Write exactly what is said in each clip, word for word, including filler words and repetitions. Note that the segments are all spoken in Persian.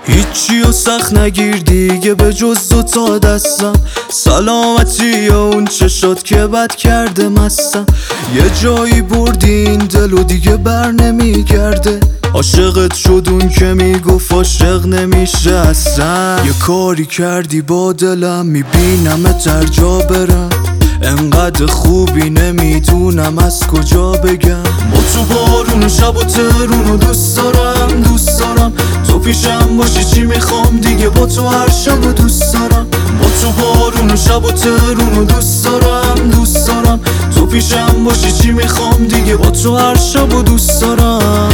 هیچی و سخت نگیر دیگه به جز دوتا دستم. سلامتی یا اون چه شد که بد کرده مستم. یه جایی بردی این دل و دیگه بر نمیگرده. عاشقت شد اون که میگفت عاشق نمیشه اصلا. یه کاری کردی با دلم میبینم تر جا برم. انقدر خوبی نمیدونم از کجا بگم. با تو بارون شب و ترونو دوست دارم دوست دارم. تو پیشم باشی چی میخوام دیگه با تو هر شب و دوست دارم. با تو بارون شب و ترونو دوست دارم دوست دارم. تو پیشم باشی چی میخوام دیگه با تو هر شب و دوست دارم.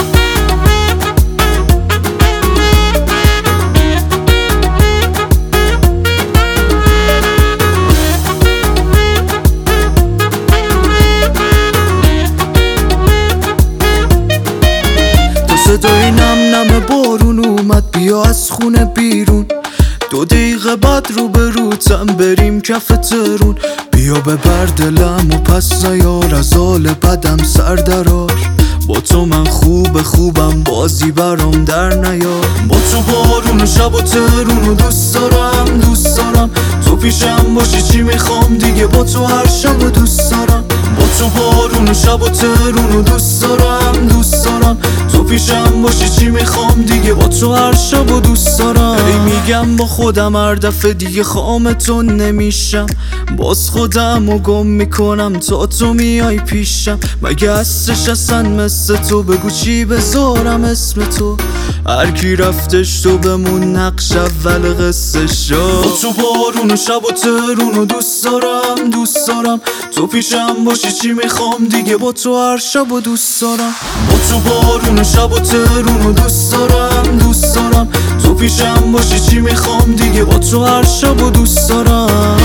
صدای نم نم بارون اومد بیا از خونه بیرون. دو دقیقه بعد رو به روتم بریم کف ترون. بیا ببر دلم و پس نیار از حال بدم سر درار. با تو من خوب خوبم بازی برام در نیار. با تو بارون شب و ترون دوست دارم دوست دارم. تو پیشم باشی چی میخوام دیگه با تو هر شب و دوست دارم. با تو بارون شب و ترون دوست دارم دوست دارم. تو پیشم باشی چی میخوام دیگه با تو هر شب و دوست دارم. ای میگم با خودم هر دفعه دیگه خامتون نمیشم. باز خودم و گم میکنم تا تو میای پیشم. مگه هستش اصلا مثل تو بگو چی بذارم اسم تو. هر کی رفتش تو بمون نقش اول قصه شو. با تو بارون و شب و ترون دوست دارم دوست دارم. تو پیشم باشی چی میخوام دیگه با تو هر شب و دوست دارم. با تو بارون و شب و ترون دوست دارم دوست دارم. تو پیشم باشی چی میخوام دیگه با تو هر شب و دوست دارم.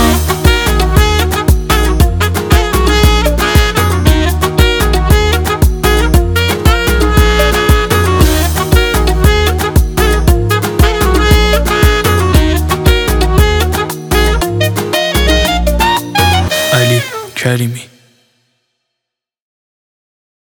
علی کریمی.